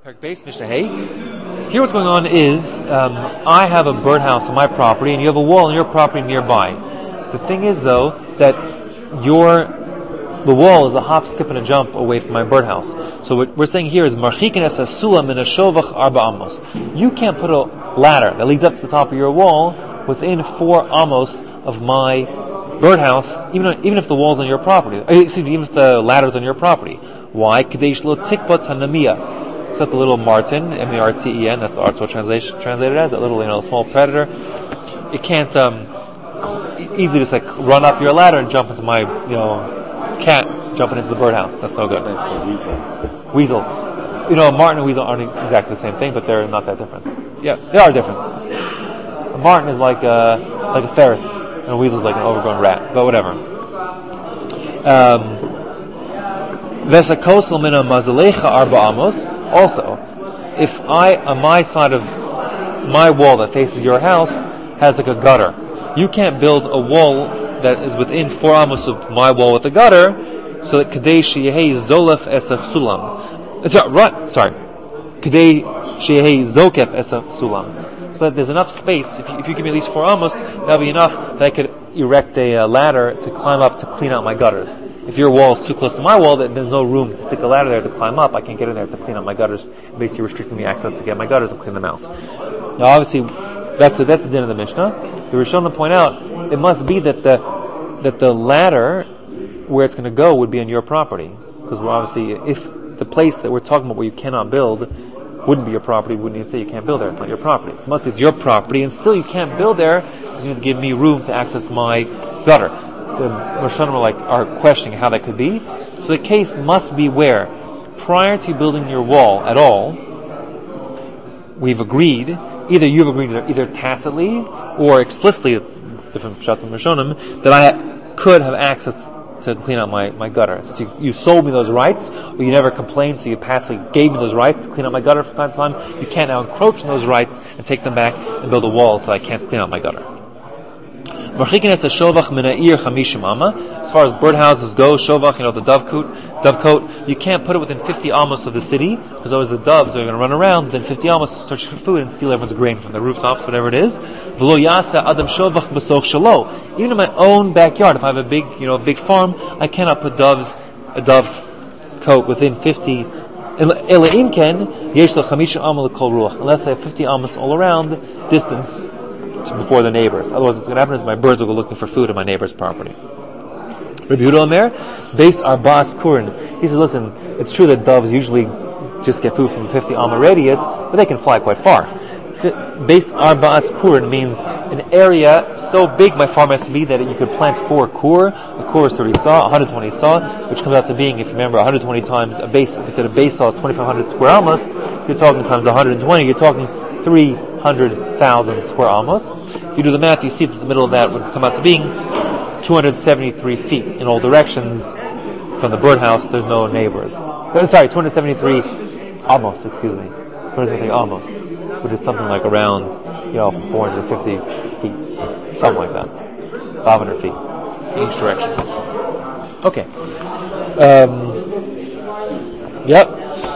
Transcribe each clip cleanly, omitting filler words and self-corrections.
Base Mishnah Hey. Here what's going on is I have a birdhouse on my property and you have a wall on your property nearby. The thing is though that the wall is a hop, skip and a jump away from my birdhouse. So what we're saying here is Marchikin es sulam min shovach arba amos. You can't put a ladder that leads up to the top of your wall within 4 amos of my birdhouse, even if the wall's on your property. Even if the ladder's on your property. Why? Kadesh lo tikbat hanamiya. It's not the little marten, M-A-R-T-E-N, that's the Artsville translated as, that little, small predator. You can't, easily just run up your ladder and jump into my, cat jumping into the birdhouse. That's no good. That's a Weasel. Marten and weasel aren't exactly the same thing, but they're not that different. Yeah, they are different. A marten is like a ferret, and a weasel is like an overgrown rat, but whatever. Vesakosel mina mazalecha arba amos. Also, if on my side of my wall that faces your house has like a gutter, you can't build a wall that is within 4 amos of my wall with a gutter, so that kadei sheyehei zolef esach sulam. Kadei sheyehei zokef esach sulam. So that there's enough space. If you give me at least 4 amos, that'll be enough that I could erect a ladder to climb up to clean out my gutters. If your wall is too close to my wall, then there's no room to stick a ladder there to climb up. I can't get in there to clean out my gutters, basically restricting me access to get my gutters and clean them out. Now, obviously, that's the din of the Mishnah. The Rishonim point out it must be that the ladder where it's going to go would be on your property, because we're obviously, if the place that we're talking about where you cannot build wouldn't be your property, wouldn't even say you can't build there. It's not your property. So it must be your property, and still you can't build there because you need to give me room to access my gutter. The Rishonim are questioning how that could be. So the case must be where, prior to building your wall at all, we've agreed, either tacitly or explicitly, different pshat from Rishonim, that I could have access to clean out my gutter. So you sold me those rights, or you never complained, so you passively gave me those rights to clean out my gutter from time to time. You can't now encroach on those rights and take them back and build a wall so I can't clean out my gutter. As far as birdhouses go, shovach, the dovecote, you can't put it within 50 amos of the city, because always the doves are going to run around within 50 amos searching for food and steal everyone's grain from the rooftops, whatever it is. Even in my own backyard, if I have a big farm, I cannot put a dovecote within 50 unless I have 50 amos all around distance before the neighbors. Otherwise what's going to happen is my birds will go looking for food on my neighbor's property. Rabbi Yehuda Omer, Beis Arba'as Kurin. He says, listen, it's true that doves usually just get food from a 50 amma radius, but they can fly quite far. Beis Arba'as Kurin means an area so big my farm has to be that you could plant 4 kur. A kur is 30 saw, 120 saw, which comes out to being, if you remember, 120 times a base. If it's at a base saw, 2,500 square amos. If you're talking times 120, you're talking 300,000 square amos. If you do the math, you see that the middle of that would come out to being 273 feet in all directions from the birdhouse. There's no neighbors. 273 amos, 273 amos, which is something like around, 450 feet, something like that. 500 feet in each direction. Okay. Yep.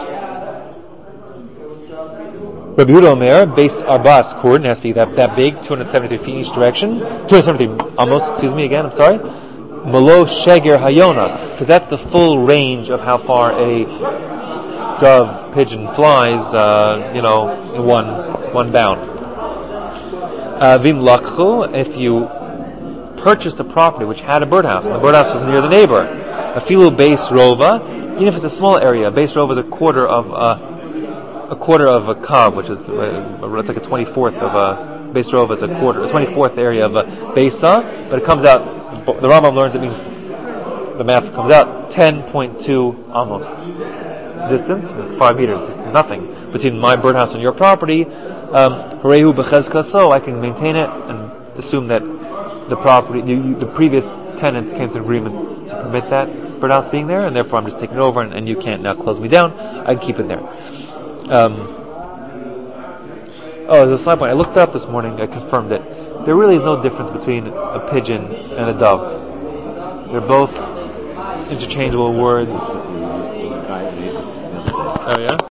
Rabbi Yehuda Omer, Beis Arba'as Kurin, has to be that big, 273 feet in each direction. 273 amos, I'm sorry. Malo Sheger Hayona, because that's the full range of how far a dove, pigeon flies, in one bound. Vim Lakhu, if you purchased a property which had a birdhouse, and the birdhouse was near the neighbor, Afilu Beis Rova, even if it's a small area, Beis Rova is a quarter of a cob, which is it's like a 24th of a Beis Rova is a 24th area of a Beisa, but it comes out, the Rambam learns it means, the math comes out 10.2 amos distance, 5 meters, just nothing between my birdhouse and your property. Harehu b'chezka, so I can maintain it and assume that the property, the previous tenants came to an agreement to permit that birdhouse being there, and therefore I'm just taking it over, and you can't now close me down. I can keep it there. There's a side point. I looked up this morning, I confirmed it. There really is no difference between a pigeon and a dove. They're both interchangeable words. Oh yeah?